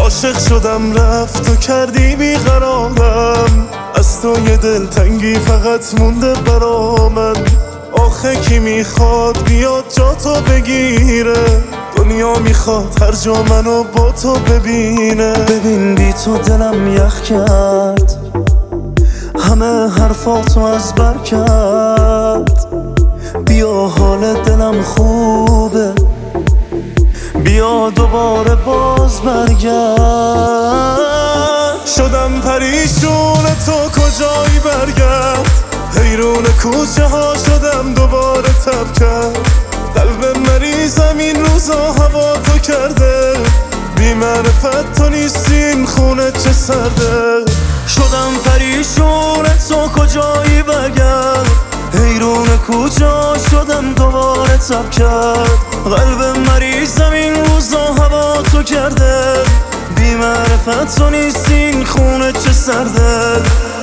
عاشق شدم رفت و کردی بیقرارم، از تو یه دلتنگی فقط مونده برا من. آخه کی میخواد بیاد جا تو بگیره؟ دنیا میخواد هر جا منو با تو ببینه. ببین بی تو دلم یخ کرد، همه حرفاتو از بر کرد. بیا حال دلم خوبه، بیا دوباره باز برگرد. شدم پریشون تو کجایی برگرد، حیرون کوچه ها شدم دوباره تب کرد. قلب مریضم این روزا هوا تو کرده، بی معرفت تو نیستین خونه چه سرده. شدم پریشون تو کجایی برگرد، حیرون کجا شدم دوباره تب کرد. قلب مریضم این روزا هوا تو کرده، بی معرفت تو نیستین خونه چه سرده.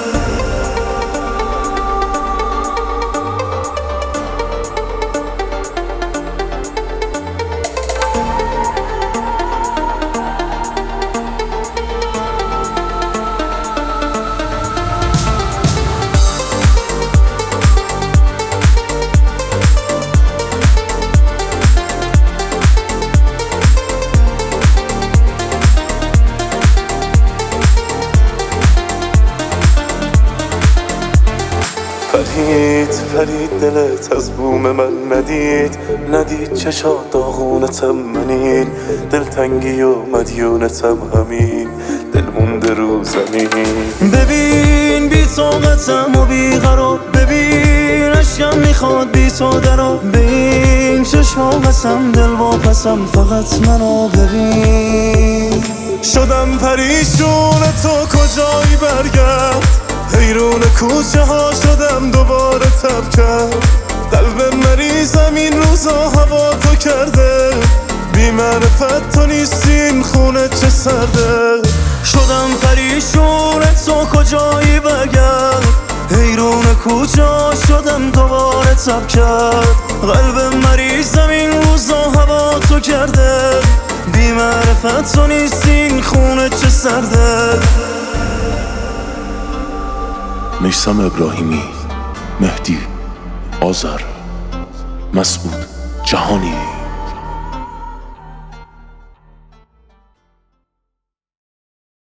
فرید دلت از بوم من ندید چشات داغونتم منین. دلتنگی و مدیونتم همین، دل مونده رو زمین. ببین بی طاقتم و بی قرار، ببین عشقم میخواد بی تو درا. ببین چشما بسم دل واپسم، فقط منو ببین. شدم پریشون تو کجایی برگرد، حیرون کوچه ها شدم دوباره تب کرد. قلب مریضم این روزا هوا تو کرده، بی معرفت تو نیستین خونه چه سرده. شدم پریشون تو کجایی برگرد، حیرون کجا شدم دوباره تب کرد. قلب مریضم این روزا هوا تو کرده، بی معرفت تو نیستین خونه چه سرده. میثم ابراهیمی، مهدی، آذر، مسعود جهانی.